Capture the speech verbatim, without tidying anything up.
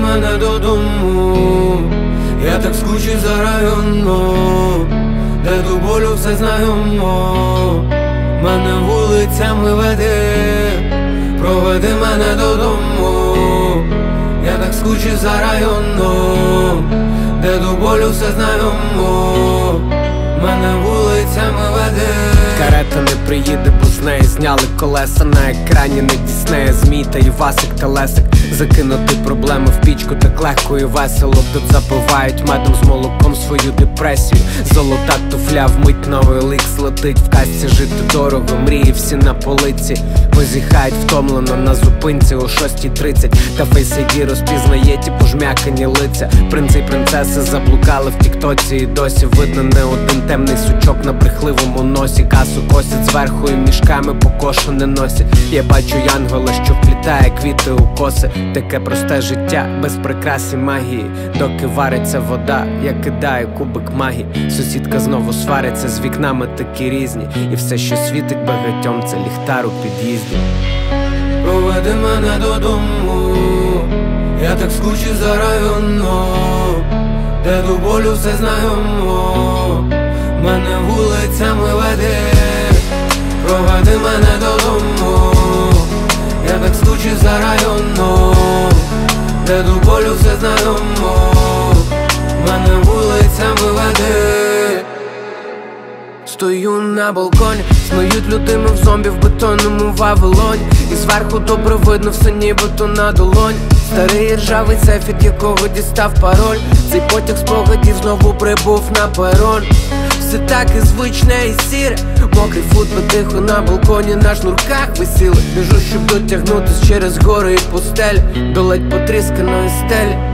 мене додому. Я так скучив за районом, де до болю все знайомо. Мене вулицями веде, проведи мене додому. Я так скучив за районом, де до болю все знайомо. Мене вулицями веде. Карета не приїде, бо з неї зняли колеса. На екрані не Діснея, Змій та Івасик та Лесик. Закинути проблеми в пічку так легко і весело. Тут запивають медом з молоком свою депресію. Золота туфля, вмить новий ликс летить. В касці жити дорого, мрії всі на полиці. Позіхають втомлено на зупинці о шостій тридцять. Та Face ай ді розпізнає ті пожмякані лиця. Принци й принцеси заблукали в тіктоці, і досі видно не один темний сучок на брехливому носі. Касу косять зверху і мішками по кошу не носять. Я бачу янгола, що вплітає квіти у коси. Таке просте життя, без прикрас і магії. Доки вариться вода, я кидаю кубик магії. Сусідка знову свариться, з вікнами такі різні. І все, що світить багатьом, це ліхтар у під'їзді. Проведи мене додому. Я так скучив за районом, де до болю все знайомо. Мене вулицями веде, проведи мене додому. Я так скучив за районом, де до болю все знайомо. Мене вулицями веде. Стою на балконі, снують людьми в зомбі в бетонному Вавилоні. І зверху добре видно все нібито на долоні. Старий ржавий сейф, від якого дістав пароль. Цей потяг спогадів знову прибув на перон. Все так і звичне і сіре. Мокрий футбол тихо на балконі, на шнурках висіли. Біжу, щоб дотягнутись через гори і пустелі до ледь потрісканої стелі.